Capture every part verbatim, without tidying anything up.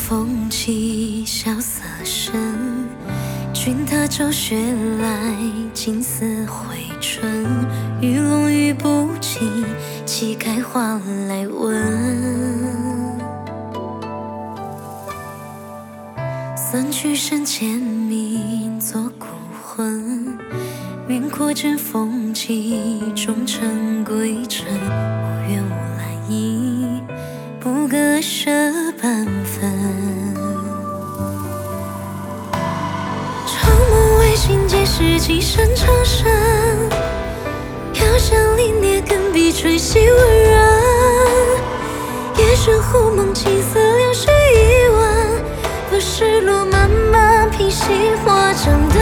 风起萧瑟声，君踏骤雪来，金丝回春。玉龙语不尽，岂开花来问。散去山前明作孤魂，云阔枕风起，终成归程。无怨无来意，不割舍半分。长梦未醒，皆是几声长声。遥想凛冽，更比吹息温润。夜深忽梦，青丝流水一吻。不是路漫漫，披星火掌灯。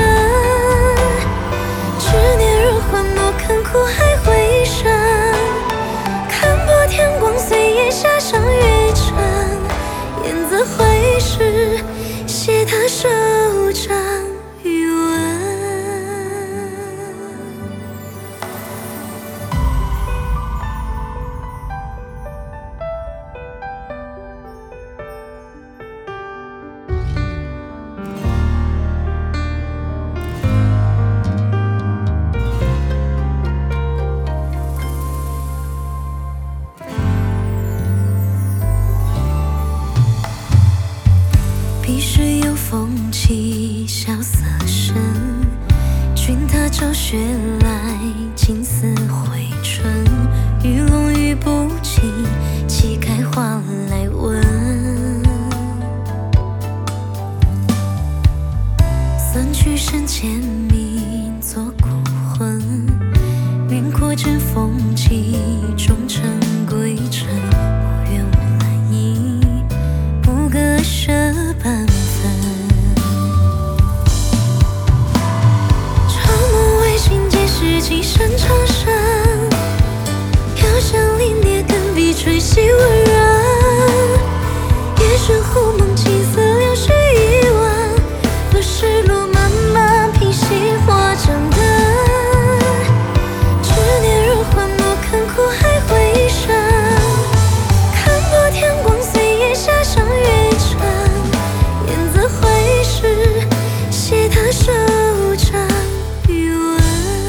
执念如幻，莫肯苦海回声。看破天光，随夜下上月沉。燕子会时，携他手掌余温。彼时有风起萧瑟声，君踏骤雪来，金丝回春。玉龙语不尽，岂开花来问。散去山前明作孤魂，云阔枕风起，终成归程。无怨无来意，不割舍半分。长梦未醒，皆是几声长声。遥想凛冽，更比吹息温润。夜深忽梦，青丝流水一吻。不是路漫漫，披星火掌灯。执念如幻，莫肯苦海回声。看破天光，随夜下上月沉。燕子会时，携他手掌余温。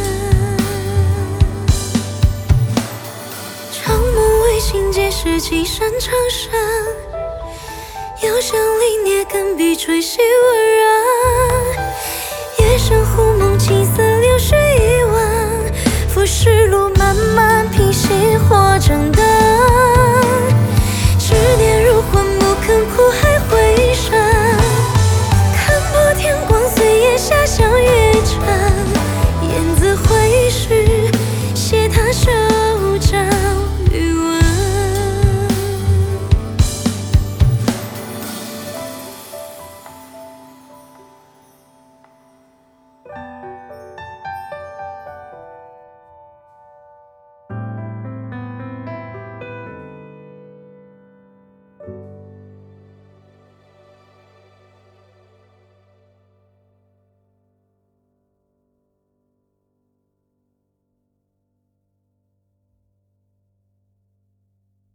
长梦未醒，皆是几声长声。遥想凛冽，更比吹息温润。夜深忽梦，青丝流水一吻。浮世路漫漫，披星火掌灯。